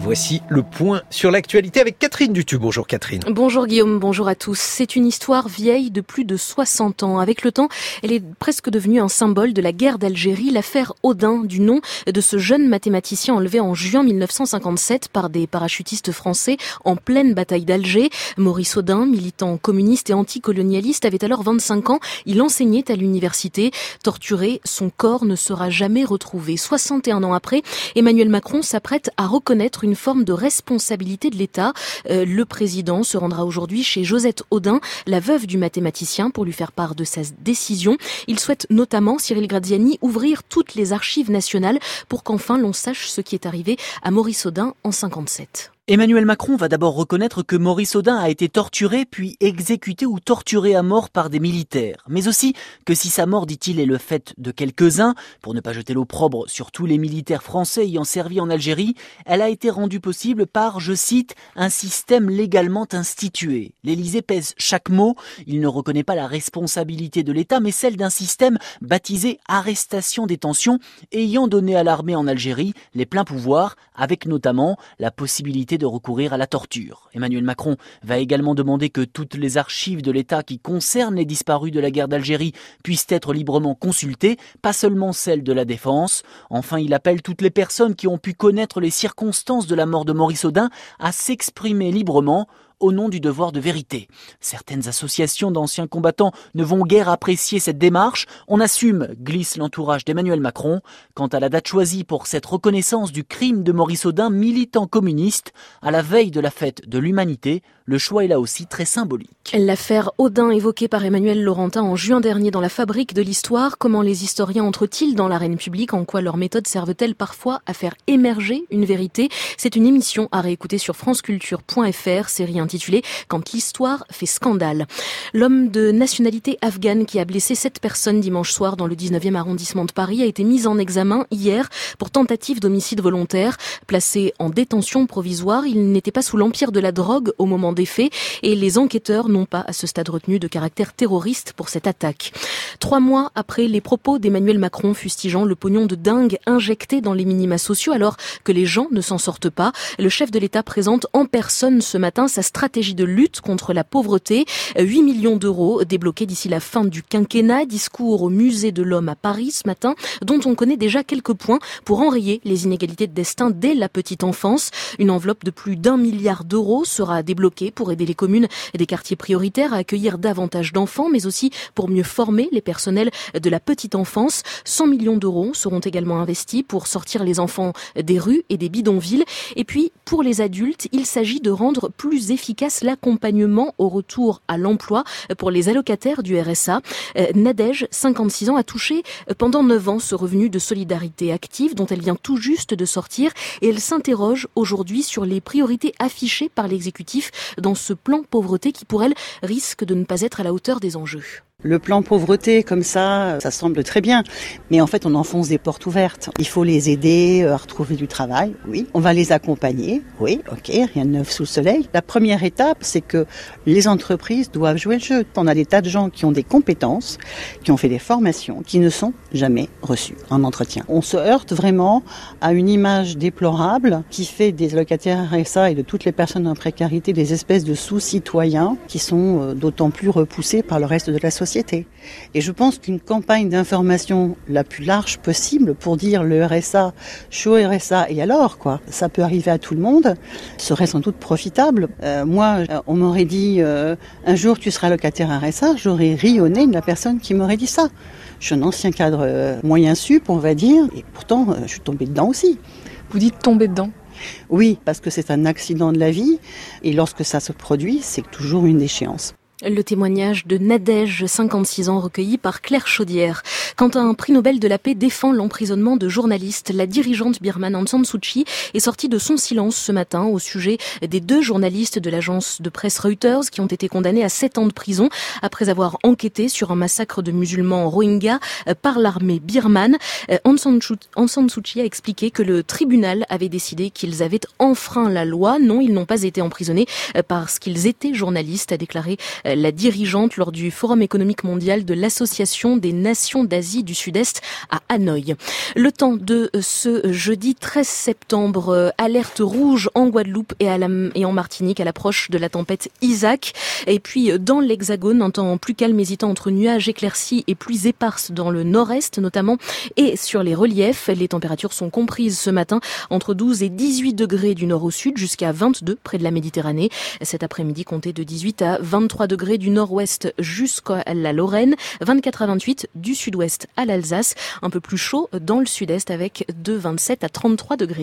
voici le point sur l'actualité avec Catherine Dutu. Bonjour Catherine. Bonjour Guillaume, bonjour à tous. C'est une histoire vieille de plus de 60 ans. Avec le temps, elle est presque devenue un symbole de la guerre d'Algérie, l'affaire Audin, du nom de ce jeune mathématicien enlevé en juin 1957 par des parachutistes français en pleine bataille d'Alger. Maurice Audin, militant communiste et anticolonialiste, avait alors 25 ans. Il enseignait à l'université. Torturé, son corps ne sera jamais retrouvé. 61 ans après, Emmanuel Macron s'apprête à reconnaître une forme de responsabilité de l'État. Le président se rendra aujourd'hui chez Josette Audin, la veuve du mathématicien, pour lui faire part de sa décision. Il souhaite notamment, Cyril Graziani, ouvrir toutes les archives nationales pour qu'enfin l'on sache ce qui est arrivé à Maurice Audin en 1957. Emmanuel Macron va d'abord reconnaître que Maurice Audin a été torturé puis exécuté ou torturé à mort par des militaires. Mais aussi que si sa mort, dit-il, est le fait de quelques-uns, pour ne pas jeter l'opprobre sur tous les militaires français ayant servi en Algérie, elle a été rendue possible par, je cite, un système légalement institué. L'Élysée pèse chaque mot. Il ne reconnaît pas la responsabilité de l'État, mais celle d'un système baptisé arrestation-détention, ayant donné à l'armée en Algérie les pleins pouvoirs, avec notamment la possibilité de recourir à la torture. Emmanuel Macron va également demander que toutes les archives de l'État qui concernent les disparus de la guerre d'Algérie puissent être librement consultées, pas seulement celles de la défense. Enfin, il appelle toutes les personnes qui ont pu connaître les circonstances de la mort de Maurice Audin à s'exprimer librement au nom du devoir de vérité. Certaines associations d'anciens combattants ne vont guère apprécier cette démarche. On assume, glisse l'entourage d'Emmanuel Macron. Quant à la date choisie pour cette reconnaissance du crime de Maurice Audin, militant communiste, à la veille de la fête de l'humanité, le choix est là aussi très symbolique. L'affaire Audin évoquée par Emmanuel Laurentin en juin dernier dans la Fabrique de l'Histoire. Comment les historiens entrent-ils dans l'arène publique? En quoi leurs méthodes servent-elles parfois à faire émerger une vérité? C'est une émission à réécouter sur franceculture.fr, série intitulée « Quand l'histoire fait scandale ». L'homme de nationalité afghane qui a blessé 7 personnes dimanche soir dans le 19e arrondissement de Paris a été mis en examen hier pour tentative d'homicide volontaire. Placé en détention provisoire, il n'était pas sous l'empire de la drogue au moment des faits et les enquêteurs n'ont pas à ce stade retenu de caractère terroriste pour cette attaque. 3 mois après les propos d'Emmanuel Macron fustigeant le pognon de dingue injecté dans les minima sociaux alors que les gens ne s'en sortent pas, le chef de l'État présente en personne ce matin sa stratégie de lutte contre la pauvreté. 8 millions d'euros débloqués d'ici la fin du quinquennat. Discours au musée de l'Homme à Paris ce matin, dont on connaît déjà quelques points pour enrayer les inégalités de destin dès la petite enfance. Une enveloppe de plus d'1 milliard d'euros sera débloquée pour aider les communes et des quartiers prioritaires à accueillir davantage d'enfants, mais aussi pour mieux former les personnels de la petite enfance. 100 millions d'euros seront également investis pour sortir les enfants des rues et des bidonvilles. Et puis, pour les adultes, il s'agit de rendre plus efficace l'accompagnement au retour à l'emploi pour les allocataires du RSA. Nadège, 56 ans, a touché pendant 9 ans ce revenu de solidarité active dont elle vient tout juste de sortir et elle s'interroge aujourd'hui sur les priorités affichées par l'exécutif dans ce plan pauvreté qui, pour elle, risque de ne pas être à la hauteur des enjeux. Le plan pauvreté, comme ça semble très bien. Mais en fait, on enfonce des portes ouvertes. Il faut les aider à retrouver du travail, oui. On va les accompagner, oui, ok, rien de neuf sous le soleil. La première étape, c'est que les entreprises doivent jouer le jeu. On a des tas de gens qui ont des compétences, qui ont fait des formations, qui ne sont jamais reçus en entretien. On se heurte vraiment à une image déplorable qui fait des allocataires RSA et de toutes les personnes en précarité des espèces de sous-citoyens qui sont d'autant plus repoussés par le reste de la société. Et je pense qu'une campagne d'information la plus large possible pour dire le RSA, je suis au RSA et alors quoi, ça peut arriver à tout le monde, serait sans doute profitable. Moi, on m'aurait dit un jour tu seras locataire RSA, j'aurais ri au nez de la personne qui m'aurait dit ça. Je suis un ancien cadre moyen sup, on va dire, et pourtant je suis tombée dedans aussi. Vous dites tomber dedans ? Oui, parce que c'est un accident de la vie et lorsque ça se produit, c'est toujours une déchéance. Le témoignage de Nadège, 56 ans, recueilli par Claire Chaudière. Quand un prix Nobel de la paix défend l'emprisonnement de journalistes, la dirigeante birmane Aung San Suu Kyi est sortie de son silence ce matin au sujet des 2 journalistes de l'agence de presse Reuters qui ont été condamnés à 7 ans de prison après avoir enquêté sur un massacre de musulmans rohingyas par l'armée birmane. Aung San Suu Kyi a expliqué que le tribunal avait décidé qu'ils avaient enfreint la loi. Non, ils n'ont pas été emprisonnés parce qu'ils étaient journalistes, a déclaré la dirigeante lors du Forum économique mondial de l'Association des nations d'Asie du Sud-Est à Hanoï. Le temps de ce jeudi 13 septembre, alerte rouge en Guadeloupe et en Martinique à l'approche de la tempête Isaac. Et puis dans l'Hexagone, un temps plus calme hésitant entre nuages éclaircis et pluies éparses dans le nord-est notamment et sur les reliefs. Les températures sont comprises ce matin entre 12 et 18 degrés du nord au sud jusqu'à 22 près de la Méditerranée. Cet après-midi, comptez de 18 à 23 degrés du nord-ouest jusqu'à la Lorraine, 24 à 28 du sud-ouest à l'Alsace, un peu plus chaud dans le sud-est avec de 27 à 33 degrés.